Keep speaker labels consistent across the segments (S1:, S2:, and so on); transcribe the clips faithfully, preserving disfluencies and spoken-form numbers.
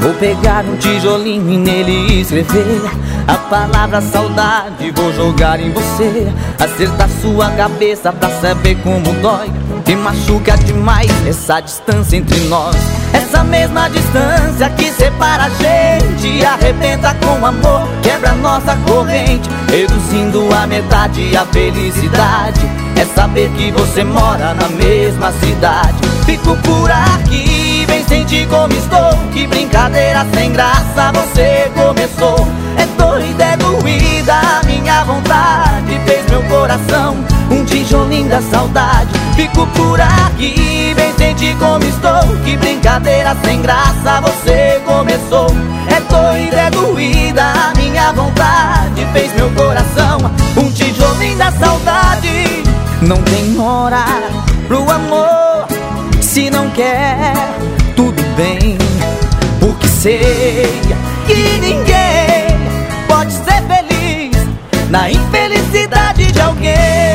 S1: Vou pegar um tijolinho e nele escrever a palavra saudade, vou jogar em você, acertar sua cabeça pra saber como dói. Me machuca demais essa distância entre nós, essa mesma distância que separa a gente. Arrebenta com amor, quebra nossa corrente, reduzindo a metade a felicidade. É saber que você mora na mesma cidade. Fico por aqui, vem sentir como estou. Que brincadeira sem graça você começou. É doida, é doída a minha vontade, fez meu coração um tijolinho da saudade. Fico por aqui, vem sentir como estou. Que brincadeira sem graça você começou. É doida, é doída a minha vontade, fez meu coração um tijolinho da saudade. Não tem hora pro amor, se não quer, tudo bem, porque sei que ninguém pode ser feliz na infelicidade de alguém.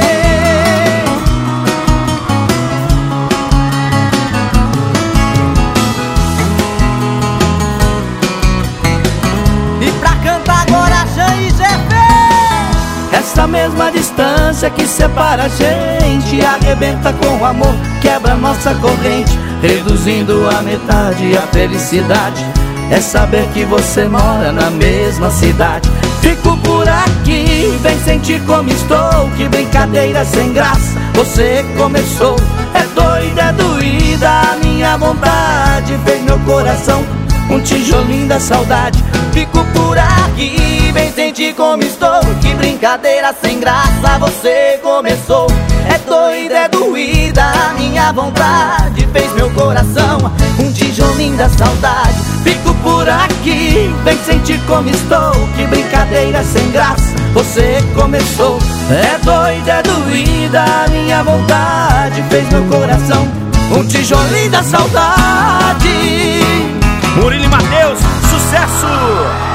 S1: E pra cantar agora, Jean e Jefé.
S2: Essa mesma distância que separa a gente, arrebenta com amor, quebra nossa corrente, reduzindo a metade a felicidade. É saber que você mora na mesma cidade. Fico por aqui, vem sentir como estou. Que brincadeira sem graça você começou. É doida, é doída a minha vontade, fez meu coração um tijolinho da saudade.
S1: Fico por aqui, vem sentir como estou. Que brincadeira sem graça você começou. É doida, é doída a minha vontade, fez meu coração um tijolinho da saudade.
S2: Fico por aqui, vem sentir como estou. Que brincadeira sem graça você começou. É doida, é doída a minha vontade, fez meu coração um tijolinho da saudade.
S3: Murilo e Mateus, sucesso!